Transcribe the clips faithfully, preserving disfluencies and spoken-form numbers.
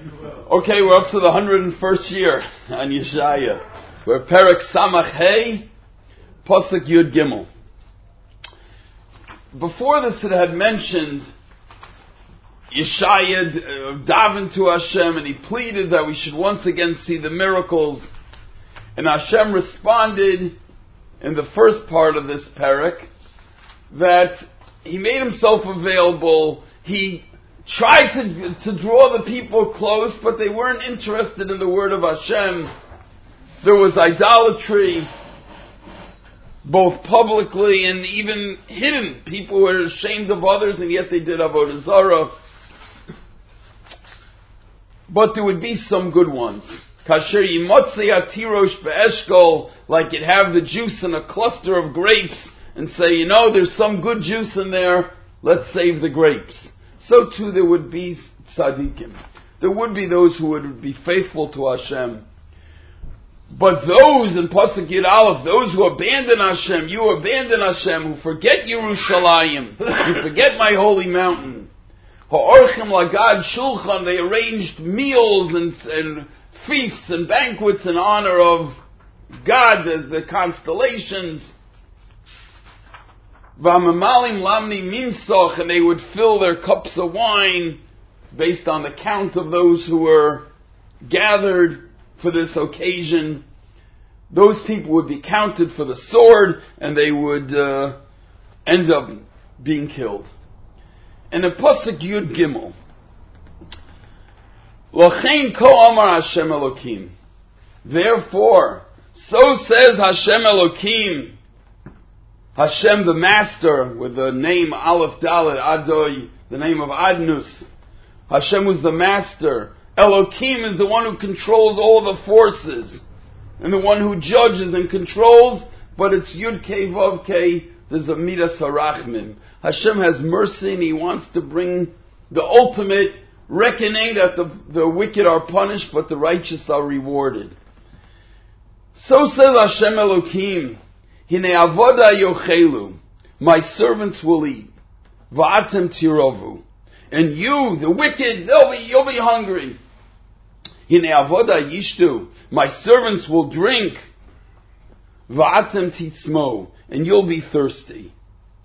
Okay, we're up to the one hundred first year on Yeshaya. We're Perek Samach Hey, Pasuk Yud Gimel. Before this, it had mentioned Yeshaya uh, davened to Hashem, and he pleaded that we should once again see the miracles. And Hashem responded in the first part of this Perek that he made himself available. He tried to, to draw the people close, but they weren't interested in the word of Hashem. There was idolatry, both publicly and even hidden. People were ashamed of others, and yet they did Avodah Zarah. But there would be some good ones. Kasher yimotzei atirosh be'eshkol, like you'd have the juice in a cluster of grapes, and say, you know, there's some good juice in there, let's save the grapes. So too there would be tzaddikim. There would be those who would be faithful to Hashem. But those in Pasuk Yud Aleph, those who abandon Hashem, you abandon Hashem, who forget Yerushalayim, you forget my holy mountain. Ha'orchim lagad shulchan, they arranged meals and, and feasts and banquets in honor of God, the, the constellations. V'amamalim lamni minsoch, and they would fill their cups of wine based on the count of those who were gathered for this occasion. Those people would be counted for the sword, and they would uh, end up being killed. And in Pasuk Yud Gimel, L'chein ko amar Hashem Elokim. Therefore, so says Hashem Elokim, Hashem the Master, with the name Aleph Dalet Adoi, the name of Adnus. Hashem was the Master. Elokim is the one who controls all the forces, and the one who judges and controls, but it's Yud Kei Vav Kei, there's a Midas HaRachmim. Hashem has mercy, and He wants to bring the ultimate reckoning that the, the wicked are punished, but the righteous are rewarded. So says Hashem Elokim, Hine avoda yochelu, my servants will eat. Va'atem tirovu, and you, the wicked, they'll be, you'll be hungry. Hine avoda yishtu, my servants will drink. Va'atem titzmo, and you'll be thirsty.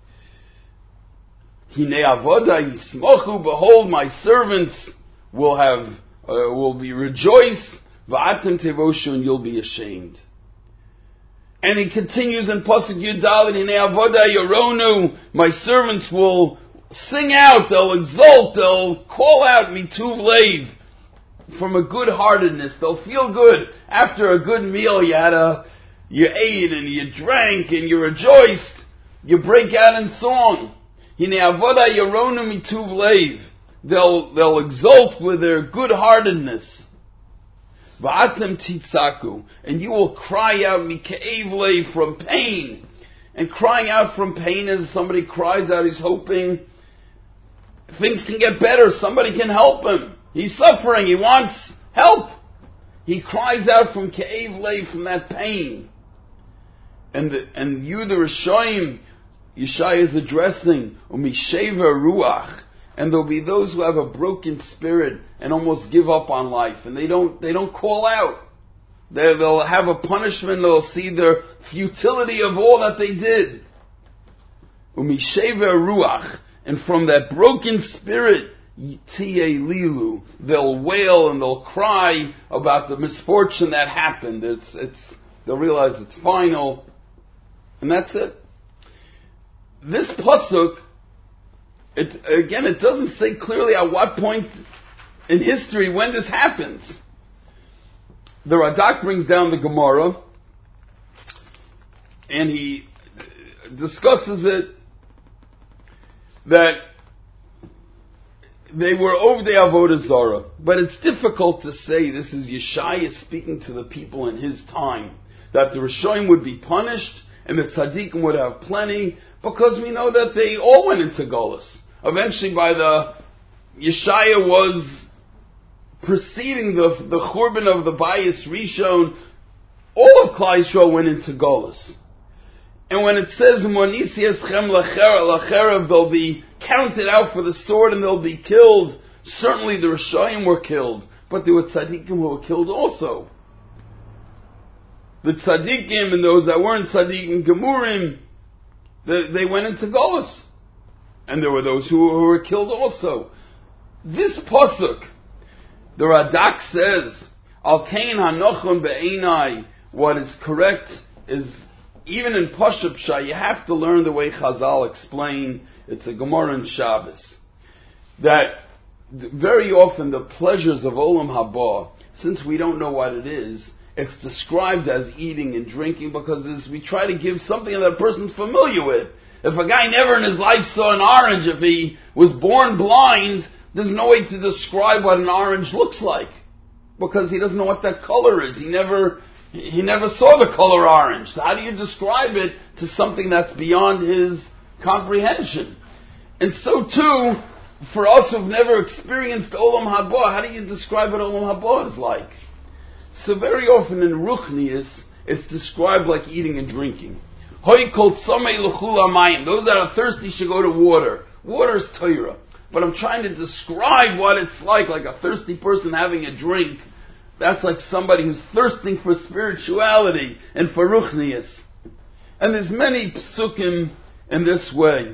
Hine avoda yismochu, behold, my servants will have, uh, will be rejoiced. Va'atem tevoshu, and you'll be ashamed. And he continues in Pasuk Yud Dalet, Hine avoda yoronu, my servants will sing out, they'll exult, they'll call out mituv leiv, from a good-heartedness. They'll feel good after a good meal. You had a, you ate and you drank and you rejoiced. You break out in song. Hine avoda yoronu mituv leiv. They'll they'll exult with their good-heartedness. Va'atem titzaku, and you will cry out mike'ev leiv, from pain. And crying out from pain is somebody cries out, he's hoping things can get better, somebody can help him. He's suffering, he wants help. He cries out from ke'ev leiv, from that pain. And the, and you, the Rishonim, Yeshaya is addressing, umisheva ruach, and there'll be those who have a broken spirit and almost give up on life, and they don't they don't call out. They, they'll have a punishment, they'll see the futility of all that they did. Umisheva ruach, and from that broken spirit, Yitiyeh lilu, they'll wail and they'll cry about the misfortune that happened. It's it's they'll realize it's final, and that's it. This pasuk, it again, it doesn't say clearly at what point in history when this happens. The Radak brings down the Gemara, and he discusses it that they were over the Avodah Zarah, but it's difficult to say this is Yeshaya speaking to the people in his time, that the Rishonim would be punished and the Tzaddikim would have plenty, because we know that they all went into Golus. Eventually, by the Yeshaya was preceding the the Churban of the Bayis Rishon, all of Klal Yisrael went into Golus. And when it says Monisi eschem lacherev, they'll be counted out for the sword and they'll be killed. Certainly the Rishonim were killed, but there were tzaddikim who were killed also. The tzaddikim and those that weren't tzaddikim, gemurim, they, they went into Golus. And there were those who, who were killed also. This pasuk, the Radak says, Al Kain Hanochon Be'enai, what is correct is, even in Pashup Shah, you have to learn the way Chazal explain. It's a Gemara in Shabbos. That very often the pleasures of Olam Haba, since we don't know what it is, it's described as eating and drinking because we try to give something that a person's familiar with. If a guy never in his life saw an orange, if he was born blind, there's no way to describe what an orange looks like because he doesn't know what that color is. He never he never saw the color orange. So how do you describe it to something that's beyond his comprehension? And so too, for us who've never experienced Olam Haba, how do you describe what Olam Haba is like? So very often in Ruchnius, it's described like eating and drinking. Hoi kol tzomei l'chul hamayim. Those that are thirsty should go to water. Water is Torah. But I'm trying to describe what it's like, like a thirsty person having a drink. That's like somebody who's thirsting for spirituality and for Ruchnius. And there's many psukim in this way.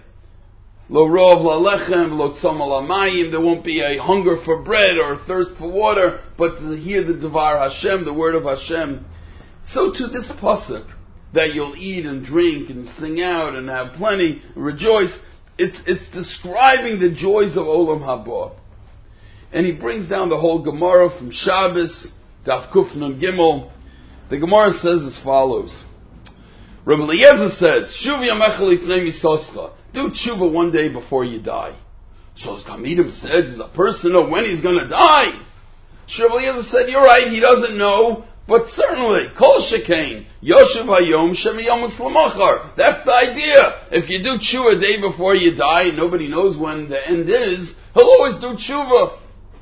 Lo rov lalechem, lo tzomei l'mayim. There won't be a hunger for bread or a thirst for water, but to hear the Devar Hashem, the word of Hashem. So to this pasuk, that you'll eat and drink and sing out and have plenty, rejoice. It's it's describing the joys of Olam Haba. And he brings down the whole Gemara from Shabbos, Daf Kuf Nun Gimel. The Gemara says as follows. Rabbi Eliezer says, Shuv yamecha lifnei misoscha. Do tshuva one day before you die. So as Talmidim says, does a person know when he's going to die? Rabbi Eliezer said, you're right, he doesn't know. But certainly, kol shekain, yoshev hayom shemiyom u'slamachar. That's the idea. If you do tshuva a day before you die, and nobody knows when the end is, he'll always do tshuva.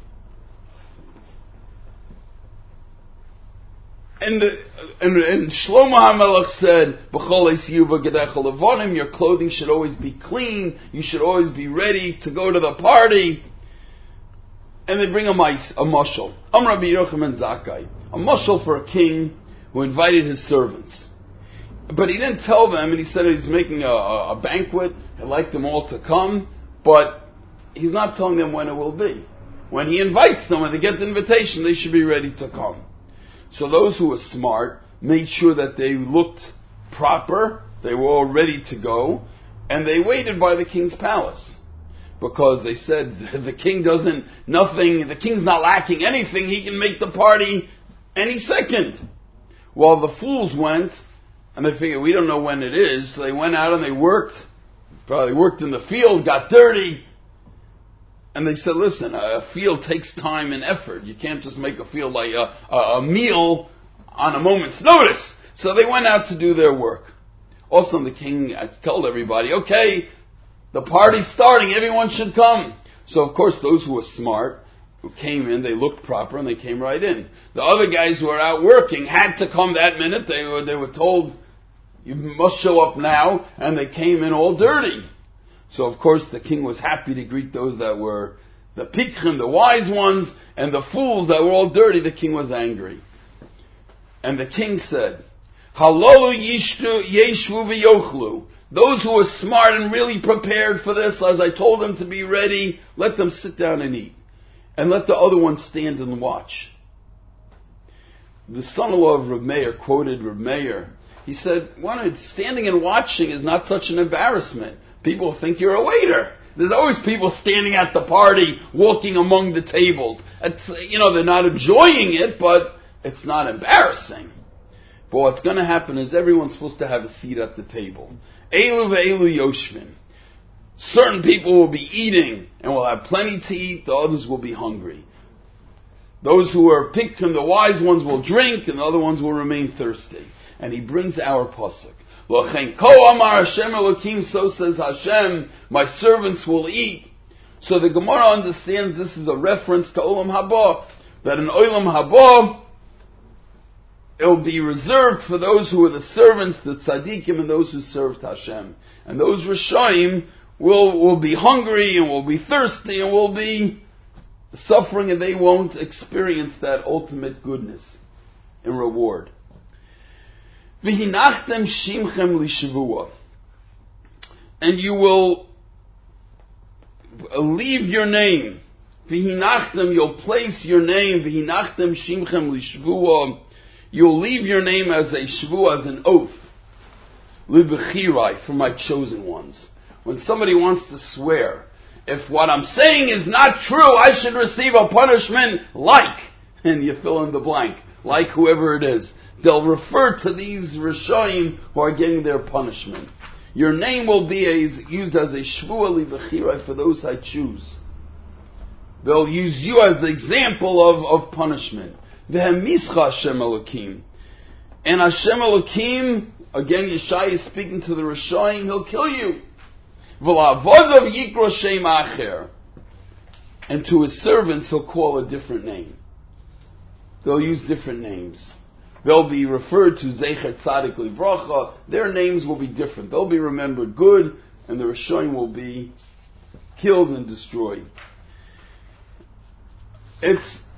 And, the, and, and Shlomo HaMelech said, B'chol eis yuva gedechel levonim, your clothing should always be clean, you should always be ready to go to the party. And they bring a mice, a mushal. Am Rabbi Yochanan Zakkai. A mushal for a king who invited his servants. But he didn't tell them, and he said he's making a, a banquet, he'd like them all to come, but he's not telling them when it will be. When he invites them, when they get the invitation, they should be ready to come. So those who were smart made sure that they looked proper, they were all ready to go, and they waited by the king's palace. Because they said, the king doesn't, nothing, the king's not lacking anything, he can make the party any second. Well, the fools went, and they figured, we don't know when it is, so they went out and they worked, probably worked in the field, got dirty, and they said, listen, a field takes time and effort. You can't just make a field like a, a, a meal on a moment's notice. So they went out to do their work. Also, the king told everybody, okay, the party's starting, everyone should come. So, of course, those who were smart, who came in, they looked proper, and they came right in. The other guys who were out working had to come that minute. They were, they were told, you must show up now, and they came in all dirty. So, of course, the king was happy to greet those that were the pikchim, the wise ones, and the fools that were all dirty. The king was angry. And the king said, Halolu yeshvu v'yochlu. Those who were smart and really prepared for this, as I told them to be ready, let them sit down and eat. And let the other ones stand and watch. The son-in-law of Reb Meir quoted Reb Meir. He said, well, standing and watching is not such an embarrassment. People think you're a waiter. There's always people standing at the party, walking among the tables. It's, you know, they're not enjoying it, but it's not embarrassing. But what's going to happen is everyone's supposed to have a seat at the table. Elu ve'elu yoshvin. Certain people will be eating and will have plenty to eat. The others will be hungry. Those who are picked and the wise ones will drink, and the other ones will remain thirsty. And he brings our pasuk. L'chein ko amar Hashem Elokim, so says Hashem, my servants will eat. So the Gemara understands this is a reference to Olam Haba. That in Olam Haba, it will be reserved for those who are the servants, the tzaddikim, and those who served Hashem. And those Rishonim will, will be hungry, and will be thirsty, and will be suffering, and they won't experience that ultimate goodness and reward. V'hinachtem shimchem lishavua, and you will leave your name. V'hinachtem, you'll place your name. V'hinachtem shimchem lishavua, you'll leave your name as a shvua, as an oath. Libechirai, for my chosen ones. When somebody wants to swear, if what I'm saying is not true, I should receive a punishment like, and you fill in the blank, like whoever it is. They'll refer to these Rishonim who are getting their punishment. Your name will be a, used as a shvua libechirai, for those I choose. They'll use you as the example of, of punishment. V'hemischa Hashem Elokim. And Hashem Elokim, again Yeshai is speaking to the Rishonim, he'll kill you. V'la'avodav yikro shem acher. And to his servants he'll call a different name. They'll use different names. They'll be referred to Zeichet Tzadik Livracha. Their names will be different. They'll be remembered good, and the Rishonim will be killed and destroyed. It's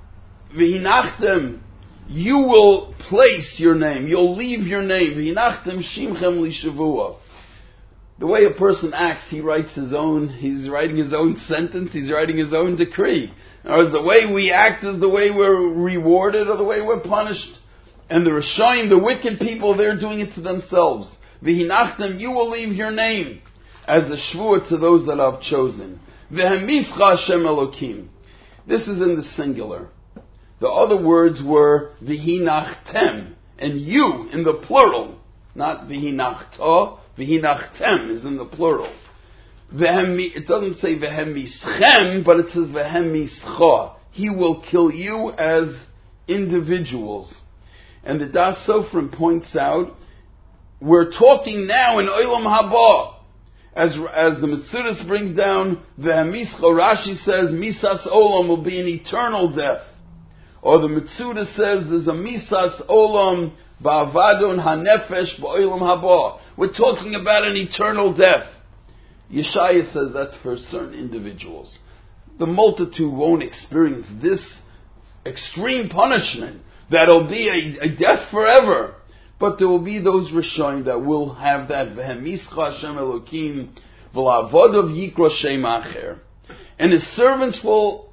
V'hinachtem, you will place your name, you'll leave your name. V'hinachtem shimchem lishavua. The way a person acts, he writes his own, he's writing his own sentence, he's writing his own decree. In other words, the way we act is the way we're rewarded or the way we're punished. And the Rishonim, the wicked people, they're doing it to themselves. V'hinachtem, you will leave your name as a shvua to those that I've chosen. V'hemischa Hashem Elokim. This is in the singular. The other words were v'hinachtem, and you in the plural, not v'hinachta. V'hinachtem is in the plural. V'hemi, it doesn't say v'hemischem, but it says v'hemischa. He will kill you as individuals. And the Das Sofrim points out, we're talking now in Olam Haba. As, as the Metzudas brings down, v'hemischa, Rashi says, misas olam will be an eternal death. Or the Metzudas says, there's a misas olam ba'avadon hanefesh ba'olam haba. We're talking about an eternal death. Yeshaya says that's for certain individuals. The multitude won't experience this extreme punishment. That'll be a, a death forever. But there will be those Rishonim that will have that v'hemischa Hashem Elokim v'la'avodav yikro shem acher. And his servants will,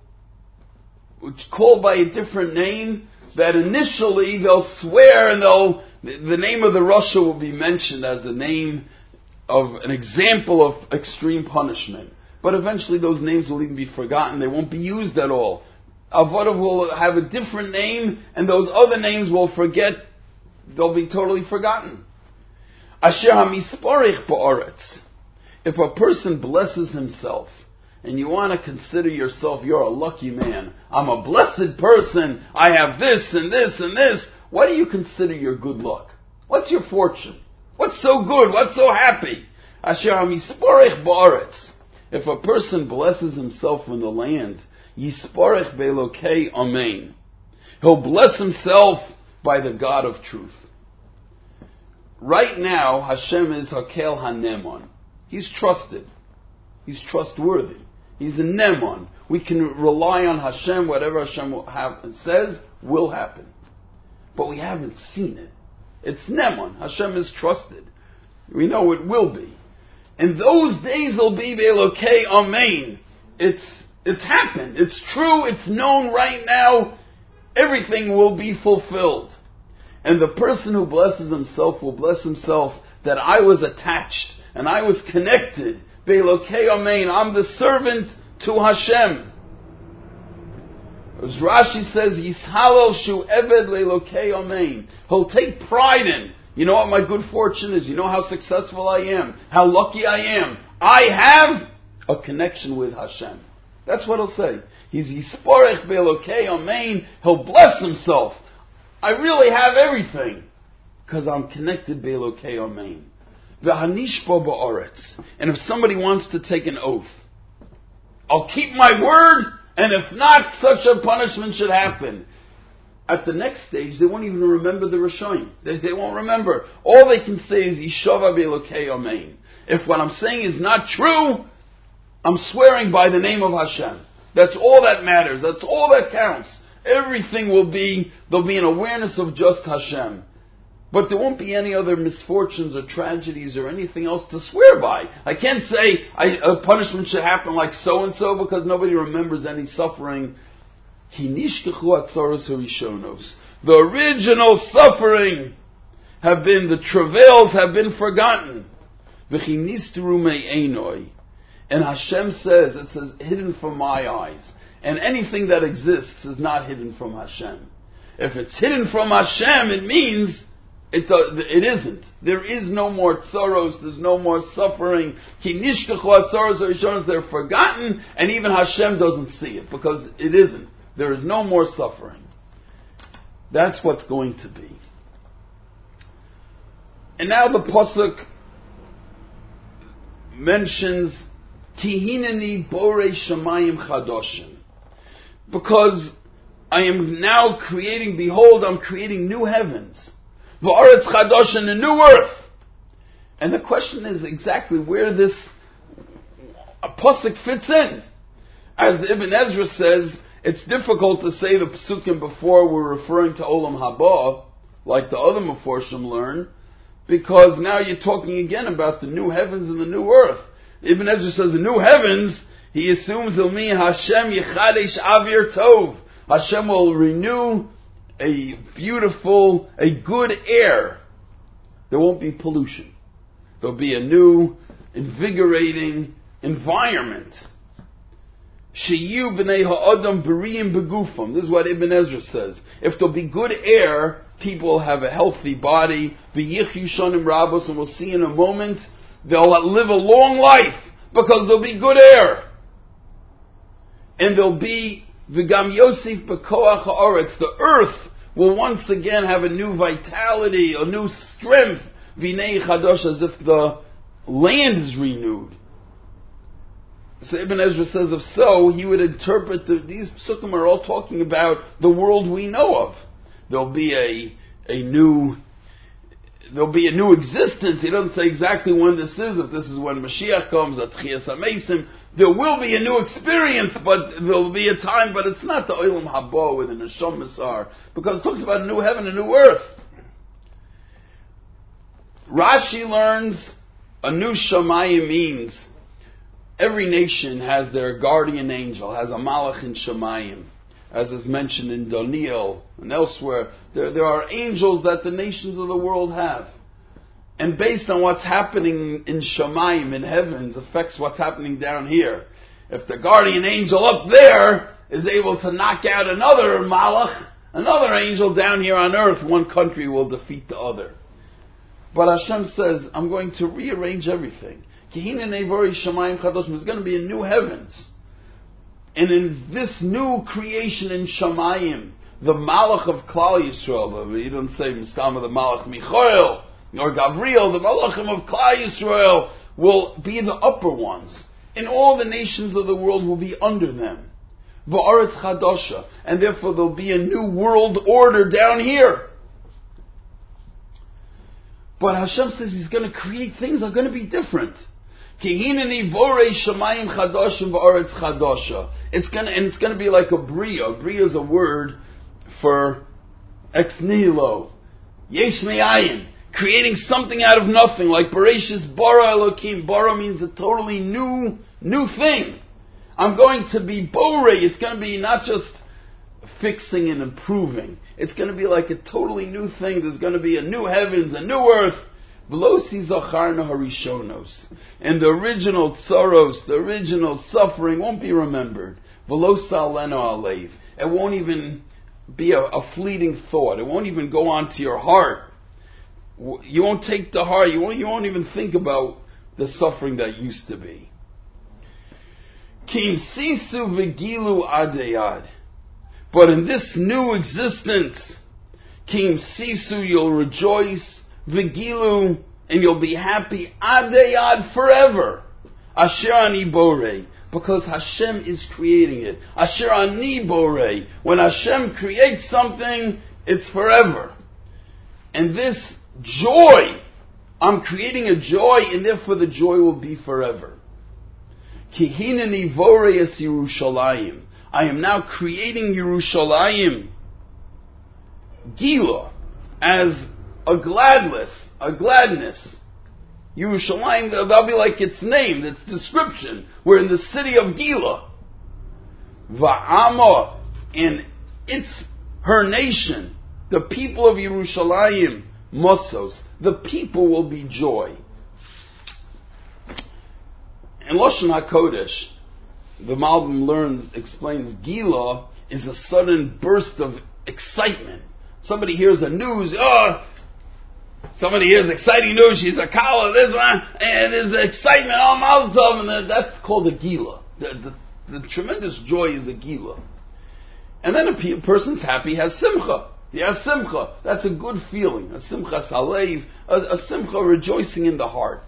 it's called by a different name, that initially they'll swear and they'll, the name of the Rasha will be mentioned as a name of an example of extreme punishment. But eventually those names will even be forgotten. They won't be used at all. Avodav will have a different name, and those other names will forget, they'll be totally forgotten. Asher hamisporich ba'aretz. If a person blesses himself, and you want to consider yourself, you're a lucky man. I'm a blessed person. I have this and this and this. What do you consider your good luck? What's your fortune? What's so good? What's so happy? Asher hamisporich ba'aretz. If a person blesses himself in the land, Yisparech be'elokei amen. He'll bless himself by the God of truth. Right now, Hashem is Hakel HaNemon. He's trusted. He's trustworthy. He's a Nemon. We can rely on Hashem. Whatever Hashem will have, says will happen. But we haven't seen it. It's Nemon. Hashem is trusted. We know it will be. And those days will be be'elokei amen. It's It's happened. It's true. It's known right now. Everything will be fulfilled. And the person who blesses himself will bless himself that I was attached and I was connected. Be'elokei amen. I'm the servant to Hashem. As Rashi says, Yishalel shu eved le'elokei amen. He'll take pride in, you know what my good fortune is? You know how successful I am? How lucky I am? I have a connection with Hashem. That's what he'll say. He's Yisparech be'elokei amen. He'll bless himself. I really have everything because I'm connected be'elokei amen. V'hanishpo ba'aretz. And if somebody wants to take an oath, I'll keep my word, and if not, such a punishment should happen. At the next stage, they won't even remember the Rishonim. They, they won't remember. All they can say is Yishava be'elokei amen. If what I'm saying is not true, I'm swearing by the name of Hashem. That's all that matters. That's all that counts. Everything will be, there'll be an awareness of just Hashem. But there won't be any other misfortunes or tragedies or anything else to swear by. I can't say I, a punishment should happen like so-and-so because nobody remembers any suffering. The original suffering have been, the travails have been forgotten. And Hashem says, it says, hidden from my eyes. And anything that exists is not hidden from Hashem. If it's hidden from Hashem, it means it, uh, it isn't. There is no more tzaros, there's no more suffering. They're forgotten, and even Hashem doesn't see it, because it isn't. There is no more suffering. That's what's going to be. And now the Pasuk mentions Kihineni Borei Shamayim Chadoshim. Because I am now creating, behold, I'm creating new heavens. V'aretz Chadosh, and a new earth. And the question is exactly where this Pasuk fits in. As Ibn Ezra says, it's difficult to say the Pesukim before we're referring to Olam Haba, like the other Meforshim learn, because now you're talking again about the new heavens and the new earth. Ibn Ezra says the new heavens, he assumes it'll mean Hashem Yechadesh Avir Tov. Hashem will renew a beautiful, a good air. There won't be pollution. There'll be a new, invigorating environment. Sheyu b'nei ha'adam b'riyim begufam. This is what Ibn Ezra says. If there'll be good air, people will have a healthy body. V'yichyu shonim rabos, and we'll see in a moment, they'll live a long life because there'll be good air. And there'll be v'gam yosif b'koach ha'aretz. The earth will once again have a new vitality, a new strength. V'nei chadosh, as if the land is renewed. So Ibn Ezra says, if so, he would interpret the, these psukim are all talking about the world we know of. There'll be a a new there'll be a new existence. He doesn't say exactly when this is. If this is when Mashiach comes, at Tchias HaMesim, there will be a new experience, but there'll be a time. But it's not the Olam Haba with the Neshama are, because it talks about a new heaven, a new earth. Rashi learns a new Shamayim means every nation has their guardian angel, has a Malach in Shamayim, as is mentioned in Daniel and elsewhere. There, there are angels that the nations of the world have. And based on what's happening in Shamayim, in heavens, affects what's happening down here. If the guardian angel up there is able to knock out another Malach, another angel down here on earth, one country will defeat the other. But Hashem says, I'm going to rearrange everything. There's going to be a new heavens. And in this new creation in Shamayim, the Malach of Klal Yisrael, he doesn't say Mistama the Malach Michael or Gavriel, the Malachim of Klal Yisrael will be the upper ones. And all the nations of the world will be under them. V'aretz Chadosha. And therefore there'll be a new world order down here. But Hashem says He's going to create things that are going to be different. It's going to, and it's going to be like a bria. Bria is a word for ex nihilo, yesh me'ayin, creating something out of nothing. Like Bereshis bara Elokim. Bara means a totally new, new thing. I'm going to be borei. It's going to be not just fixing and improving. It's going to be like a totally new thing. There's going to be a new heavens, a new earth. And the original tsaros, the original suffering won't be remembered. It won't even be a, a fleeting thought. It won't even go on to your heart. You won't take the heart. You won't, you won't even think about the suffering that used to be. Kim sisu v'gilu adeyad. But in this new existence, Kim sisu, you'll rejoice, v'gilu, and you'll be happy, adeyad, forever. Asher ani borei, because Hashem is creating it. Asher ani borei, when Hashem creates something, it's forever. And this joy, I'm creating a joy, and therefore the joy will be forever. Ki hineni vorei es Yerushalayim. I am now creating Yerushalayim Gila as a gladness, a gladness. Yerushalayim, that'll be like its name, its description. We're in the city of Gila. Va'ama, and it's her nation, the people of Yerushalayim, Mosos, the people will be joy. In Lashon HaKodesh, the Malbim learns, explains, Gila is a sudden burst of excitement. Somebody hears the news, oh, somebody hears exciting news, she's a kala, this one, and there's excitement, oh, Mazel Tov, and that's called a Gila. The, the, the tremendous joy is a Gila. And then a pe- person's happy, has Simcha. He has Simcha. That's a good feeling. A Simcha Salev, a, a Simcha rejoicing in the heart.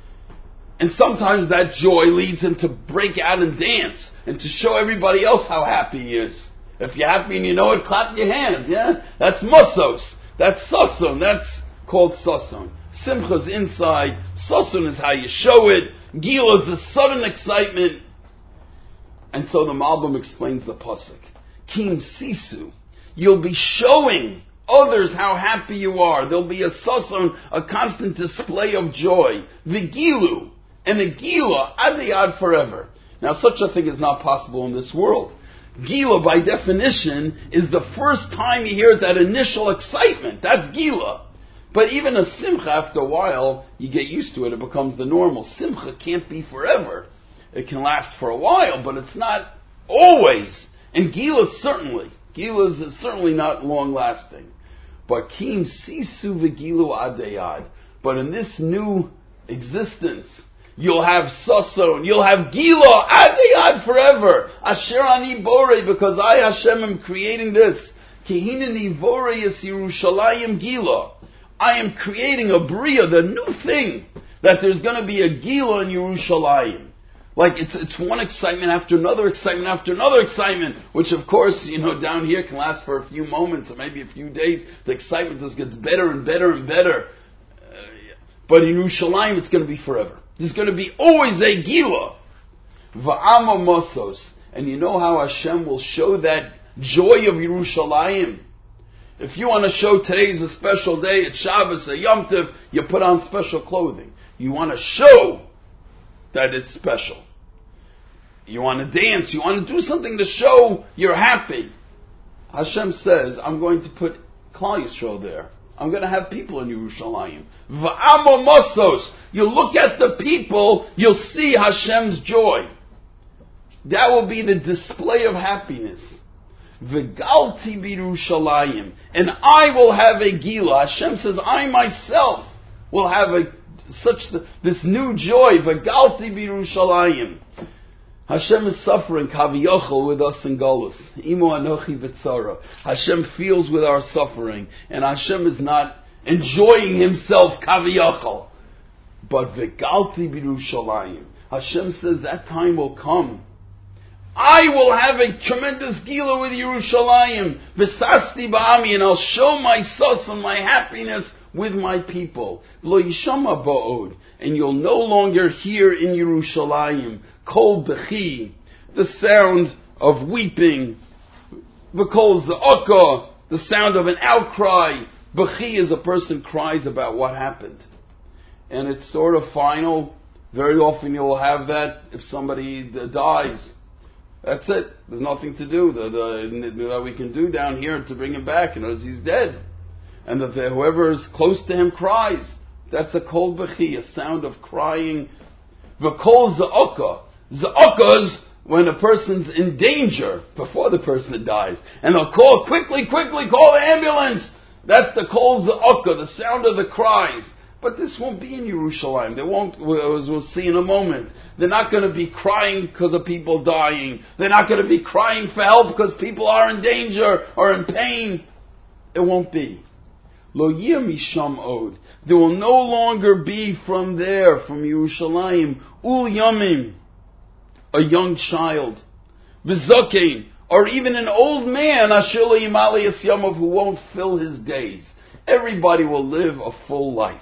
And sometimes that joy leads him to break out and dance and to show everybody else how happy he is. If you're happy and you know it, clap your hands, yeah? That's Mosos. That's Sason. That's called Sason. Simcha's inside. Sason is how you show it. Gila is the sudden excitement. And so the Malbim explains the pasuk. Kim Sisu. You'll be showing others how happy you are. There'll be a Sason, a constant display of joy. Vigilu. And the Gila, Adiyad forever. Now such a thing is not possible in this world. Gila, by definition, is the first time you hear that initial excitement. That's Gila. But even a Simcha, after a while, you get used to it. It becomes the normal. Simcha can't be forever. It can last for a while, but it's not always. And Gila certainly. Gila is certainly not long-lasting. But Kim Sisu V'Gilu Adayad. But in this new existence, you'll have Sason, you'll have Gila, Adayad forever. Asher Ani Borei, because I, Hashem, am creating this. Kehinani Vorei es Yerushalayim Gila. I am creating a Bria, the new thing, that there's going to be a Gila in Yerushalayim. Like, it's it's one excitement after another excitement after another excitement, which of course, you know, down here can last for a few moments or maybe a few days. The excitement just gets better and better and better. Uh, but in Yerushalayim, it's going to be forever. There's going to be always a Gila. Va'ama Mosos. And you know how Hashem will show that joy of Yerushalayim? If you want to show today's a special day, it's Shabbos, a Yom Tov, you put on special clothing. You want to show that it's special. You want to dance, you want to do something to show you're happy. Hashem says, I'm going to put Klal Yisrael there. I'm going to have people in Yerushalayim. Va'amo Mosos. You look at the people, you'll see Hashem's joy. That will be the display of happiness. V'galti b'Yerushalayim. And I will have a Gila. Hashem says, I myself will have a such the, this new joy. V'galti b'Yerushalayim. Hashem is suffering kaviyachol with us in Golus. Imo anochi v'tzara. Hashem feels with our suffering, and Hashem is not enjoying himself kaviyachol. But v'galti b'Yerushalayim. Hashem says that time will come. I will have a tremendous gila with Yerushalayim. V'sasti ba'ami, and I'll show my sus and my happiness with my people. Lo yishama ba'od, and you'll no longer hear in Yerushalayim kol bechi, the sound of weeping. V'kol za'aka, the sound of an outcry. Bechi is a person cries about what happened, and it's sort of final. Very often you'll have that if somebody dies. That's it. There's nothing to do the, the, that we can do down here to bring him back. You know, he's dead. And that the, whoever is close to him cries. That's a kol bechi, a sound of crying. V'kol za'aka. Za'aka is when a person's in danger before the person dies. And they'll call, quickly, quickly, call the ambulance. That's the kol za'aka, the sound of the cries. But this won't be in Yerushalayim. They won't, as we'll see in a moment. They're not going to be crying because of people dying. They're not going to be crying for help because people are in danger or in pain. It won't be. Lo yeh misham od. There will no longer be from there, from Yerushalayim, ul yamim, a young child, v'zokein, or even an old man, asher lo yimali es yamav, who won't fill his days. Everybody will live a full life.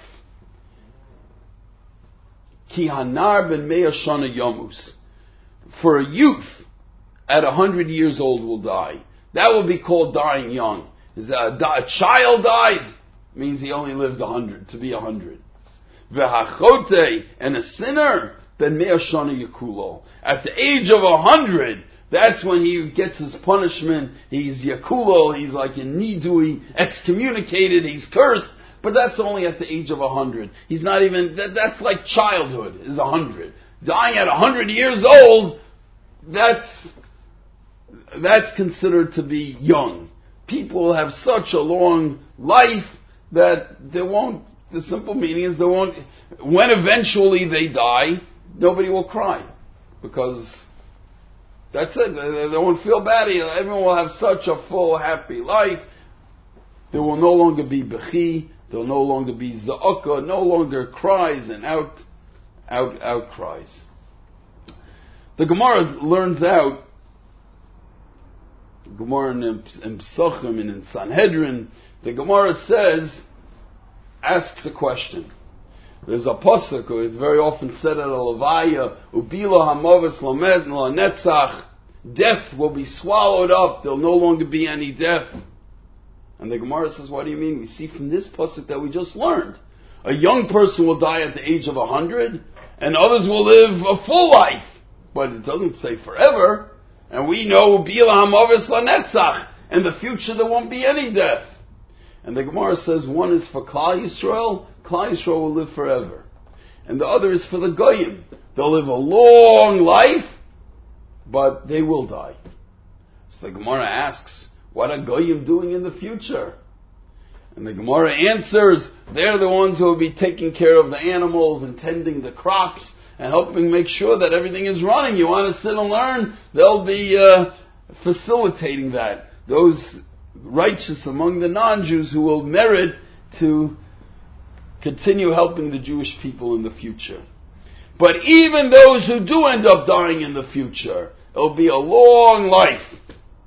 Ki hanar ben mea shana yamus. For a youth, at a hundred years old will die. That will be called dying young. Is a, a child dies, means he only lived a hundred, to be a hundred. V'hachote, and a sinner, then mea shana yakulo. At the age of a hundred, that's when he gets his punishment. He's yakulo, he's like in nidui, excommunicated, he's cursed. But that's only at the age of a hundred. He's not even, that, that's like childhood, is a hundred. Dying at a hundred years old, that's, that's considered to be young. People have such a long life that they won't, the simple meaning is they won't, when eventually they die, nobody will cry. Because that's it, they, they won't feel bad. Everyone will have such a full, happy life. There will no longer be bechi, there will no longer be za'aka, no longer cries and out, out, outcries. The Gemara learns out, Gemara in, in Psachim and in Sanhedrin, the Gemara says, asks a question. There's a pasuk, it's very often said at a levaya, Ubila hamavis lamed netzach, death will be swallowed up, there'll no longer be any death. And the Gemara says, what do you mean? We see from this pasuk that we just learned. A young person will die at the age of a hundred, and others will live a full life. But it doesn't say forever. And we know, Bila hamavis lanetzach, in the future there won't be any death. And the Gemara says one is for Klal Yisrael, Klal Yisrael will live forever. And the other is for the Goyim. They'll live a long life, but they will die. So the Gemara asks, what are Goyim doing in the future? And the Gemara answers, they're the ones who will be taking care of the animals and tending the crops and helping make sure that everything is running. You want to sit and learn? They'll be uh, facilitating that. Those righteous among the non-Jews who will merit to continue helping the Jewish people in the future. But even those who do end up dying in the future, it'll be a long life.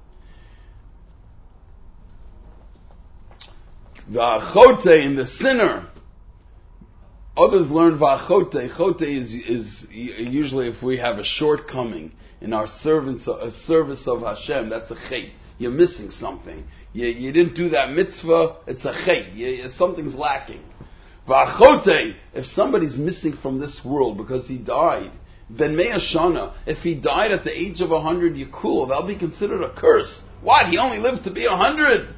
V'achote, in the sinner. Others learn v'achote. Chote is, is usually if we have a shortcoming in our servants, a service of Hashem, that's a chet. You're missing something. You, you didn't do that mitzvah, it's a chet. You, something's lacking. V'achote, if somebody's missing from this world because he died, ben mea shana, if he died at the age of a hundred yikul, that'll be considered a curse. What? He only lived to be a hundred?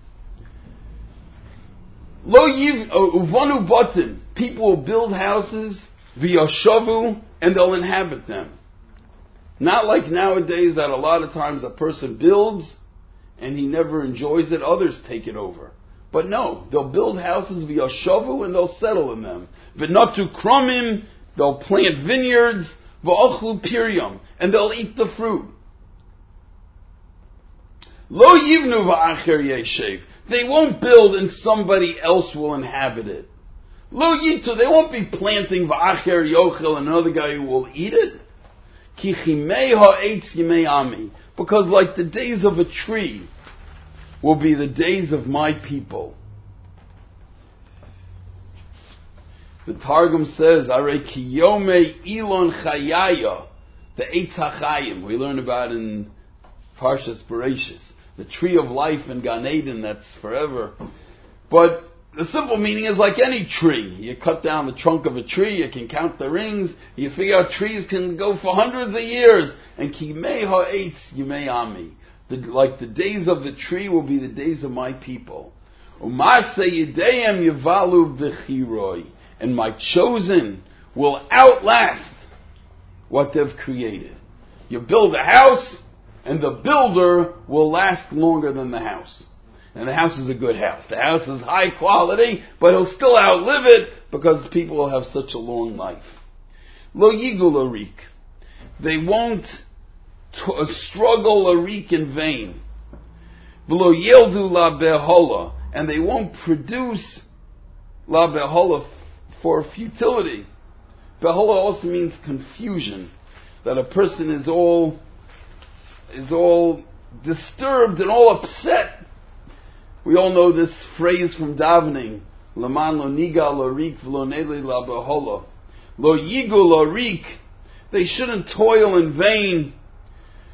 Lo yiv uvanu batim. People will build houses, v'yashavu, and they'll inhabit them. Not like nowadays that a lot of times a person builds and he never enjoys it, others take it over. But no, they'll build houses v'yashavu and they'll settle in them. V'natu kromim, they'll plant vineyards, v'ochlu piryam, and they'll eat the fruit. Lo yivnu v'acher yeshev. They won't build and somebody else will inhabit it. Lo yitu, they won't be planting v'acher yochel, another guy who will eat it. Ki chimei ha'etz yimei ami. Because like the days of a tree will be the days of my people. The Targum says, Are ki yomei ilon chayaya, the Eitz HaChayim, we learn about in Parshas Bereshis, the tree of life in Gan Eden that's forever. But the simple meaning is like any tree. You cut down the trunk of a tree, you can count the rings, you figure out trees can go for hundreds of years. And ki mei ha'etz yimei ami. Like the days of the tree will be the days of my people. Umase yideyem yivalu v'chiroi. And my chosen will outlast what they've created. You build a house, and the builder will last longer than the house. And the house is a good house. The house is high quality, but he'll still outlive it because people will have such a long life. Lo yigul arik. They won't t- struggle arik in vain. V'lo yeldu la behola. And they won't produce la behola for futility. Behola also means confusion. That a person is all is all disturbed and all upset. We all know this phrase from davening. Laman lo niga lo rik v'lo neli la behola. Lo yigu lo rik. They shouldn't toil in vain.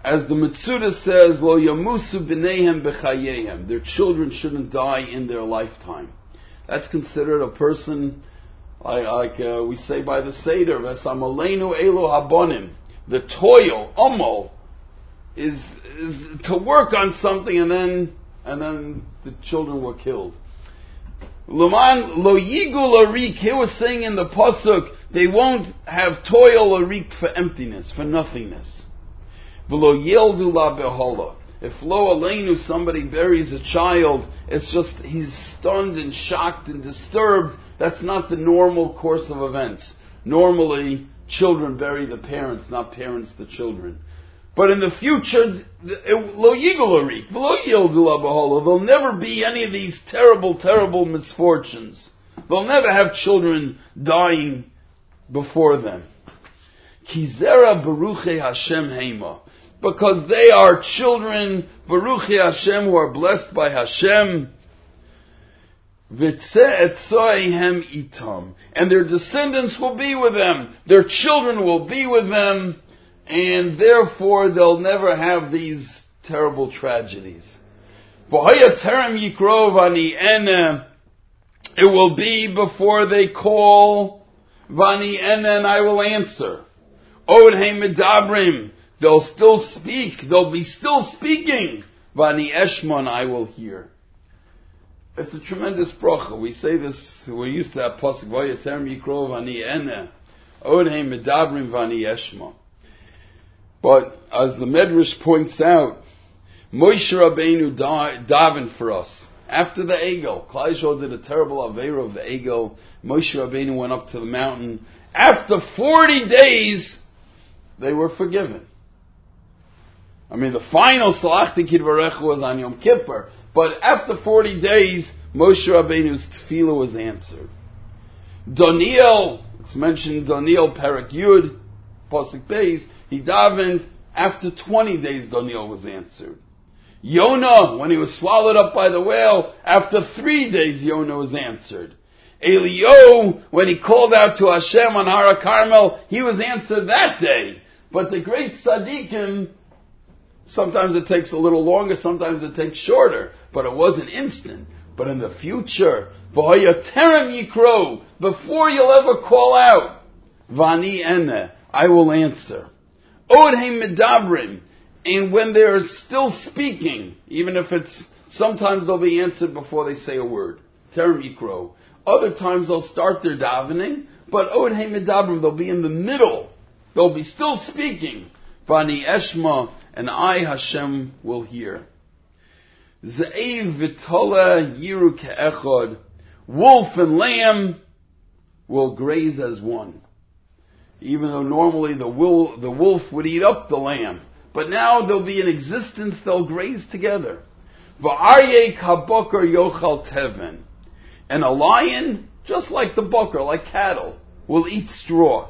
as the Metzuda says, Lo yamusu b'neihem b'chayehem. Their children shouldn't die in their lifetime. That's considered a person, like, like uh, we say by the Seder, V'samalenu elu habonim. The toil, omo, is is to work on something, and then and then the children were killed. Luman lo yigu larik. He was saying in the pasuk, they won't have toil larik for emptiness, for nothingness. V'lo yeldu la behola. If lo aleinu somebody buries a child, it's just he's stunned and shocked and disturbed. That's not the normal course of events. Normally, children bury the parents, not parents the children. But in the future, lo yigularik, lo yilgula behola, there'll never be any of these terrible, terrible misfortunes. They'll never have children dying before them. Kizera beruche Hashem heima. Because they are children, beruche Hashem, who are blessed by Hashem. V'tze'etzoihem itam. And their descendants will be with them. Their children will be with them. And therefore they'll never have these terrible tragedies. It will be before they call, Vani ena, and I will answer. Odhem medabrim, they'll still speak, they'll be still speaking. Vani eshmon, I will hear. It's a tremendous bracha. We say this, we're used to that pasuk, Vayaterem yikro vani ena, Odhem medabrim vani eshmon. But as the Medrash points out, Moshe Rabbeinu davened for us. After the Egel, Klal Yisrael did a terrible aveira of the Egel. Moshe Rabbeinu went up to the mountain. After forty days, they were forgiven. I mean, the final Salachti Kidvarecha was on Yom Kippur. But after forty days, Moshe Rabbeinu's tefillah was answered. Daniel, it's mentioned Daniel Perak Yud, Pasuk Beis, he davened, after twenty days Daniel was answered. Yonah, when he was swallowed up by the whale, after three days Yonah was answered. Eliyahu, when he called out to Hashem on Har Carmel, he was answered that day. But the great tzaddikim, sometimes it takes a little longer, sometimes it takes shorter, but it wasn't instant. But in the future, V'hayaterem yikro, before you'll ever call out, Vani ene, I will answer. Odhem medabrim, and when they're still speaking, even if it's, sometimes they'll be answered before they say a word. Terem yikro. Other times they'll start their davening, but Odhem medabrim, they'll be in the middle. They'll be still speaking. Vani eshma, and I, Hashem, will hear. Ze'ev v'tola yiru ke'echad. Wolf and lamb will graze as one. Even though normally the wolf, the wolf would eat up the lamb. But now they'll be in existence, they'll graze together. V'aryek habokar yochal teven. And a lion, just like the bokar, like cattle, will eat straw.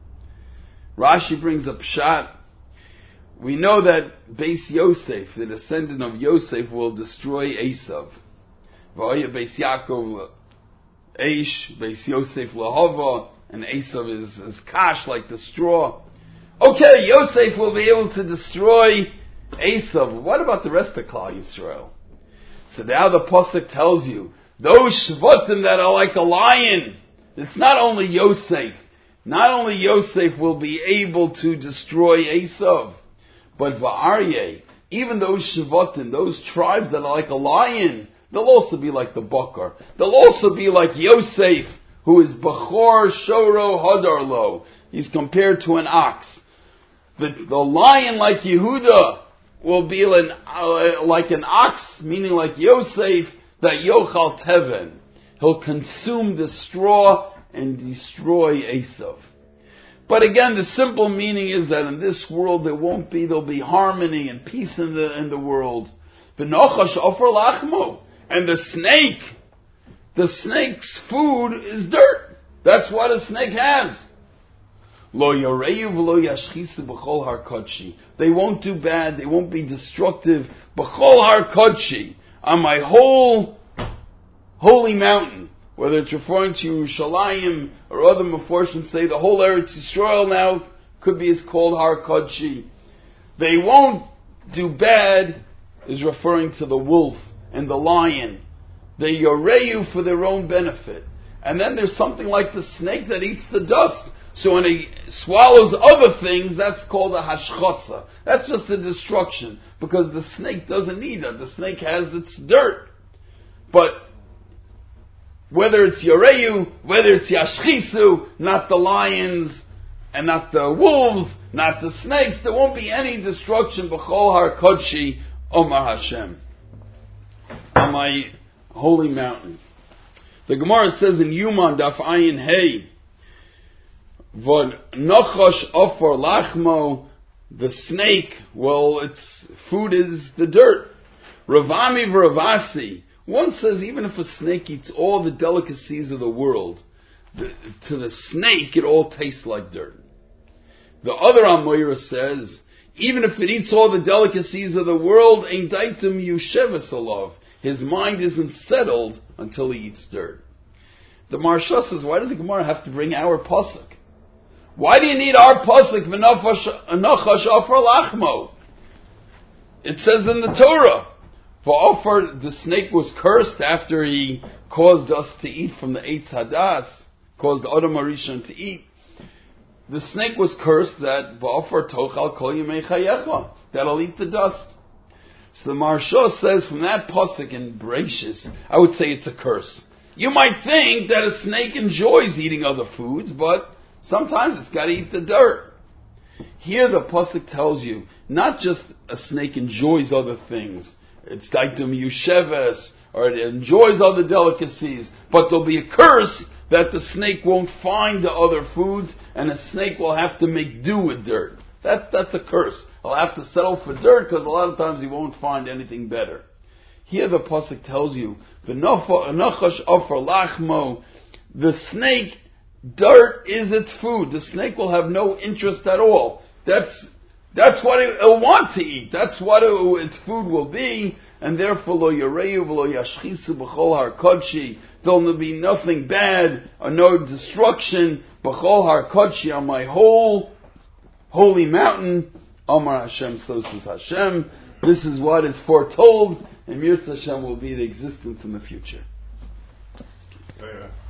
Rashi brings up pshat. We know that Beis Yosef, the descendant of Yosef, will destroy Esav. V'aya Beis Yaakov Eish, Beis Yosef lahava, and Esav is, is kash, like the straw. Okay, Yosef will be able to destroy Esav. What about the rest of Klal Yisrael? So now the pasuk tells you, those shvatim that are like a lion, it's not only Yosef. Not only Yosef will be able to destroy Esav, but Va'aryeh, even those shvatim, those tribes that are like a lion, they'll also be like the bakar. They'll also be like Yosef, who is Bachor Shoro Hadarlo. He's compared to an ox. The, the lion like Yehuda will be an, uh, like an ox, meaning like Yosef, that Yochal Teven. He'll consume the straw and destroy Esav. But again, the simple meaning is that in this world there won't be, there'll be harmony and peace in the in the world. V'nochash ofer lachmo. And the snake, the snake's food is dirt. That's what a snake has. Lo yareyu v'lo yashchisu b'chol har kodshi. They won't do bad, they won't be destructive. B'chol har kodshi. On my whole holy mountain. Whether it's referring to Yerushalayim or other Meforshim say the whole Eretz Yisrael now could be is called Har Kodshi. They won't do bad is referring to the wolf and the lion. They yoreyu for their own benefit. And then there's something like the snake that eats the dust. So when he swallows other things, that's called a hashchasa. That's just a destruction, because the snake doesn't need that. The snake has its dirt. But whether it's yoreyu, whether it's yashchisu, not the lions and not the wolves, not the snakes, there won't be any destruction b'chol har kodshi Omar Hashem, on my holy mountain. The Gemara says in Yuman Daf Ayin Hey, Vod Nochosh Ofor Lachmo, the snake, well, its food is the dirt. Ravami Vravasi, one says even if a snake eats all the delicacies of the world, the, to the snake it all tastes like dirt. The other Amoira says, even if it eats all the delicacies of the world, Ein Daitum Yusheves Alav, his mind isn't settled until he eats dirt. The Maharsha says, why does the Gemara have to bring our pasuk? Why do you need our pasuk? V'nochash ofar lachmo. It says in the Torah, V'ofar, the snake was cursed after he caused us to eat from the Eitz Hadas, caused Adam Harishon to eat. The snake was cursed that V'ofar tochal kol yemei chayecha, that'll eat the dust. So the Maharsha says from that pasuk in Bereishis, I would say it's a curse. You might think that a snake enjoys eating other foods, but sometimes it's got to eat the dirt. Here the pasuk tells you, not just a snake enjoys other things, it's daitum yusheves, or it enjoys other delicacies, but there'll be a curse that the snake won't find the other foods, and a snake will have to make do with dirt. That's that's a curse. He'll have to settle for dirt, because a lot of times he won't find anything better. Here the pasuk tells you, the nachash ofar lachmo, the snake, dirt is its food. The snake will have no interest at all. That's that's what it, it'll want to eat. That's what it, its food will be, and therefore lo yareyu v'lo yashchisu b'chol har kodshi. There'll be nothing bad or no destruction b'chol har kodshi, on my whole holy mountain. Amar Hashem, so says Hashem. This is what is foretold, and Mirza Hashem will be the existence in the future. Yeah, yeah.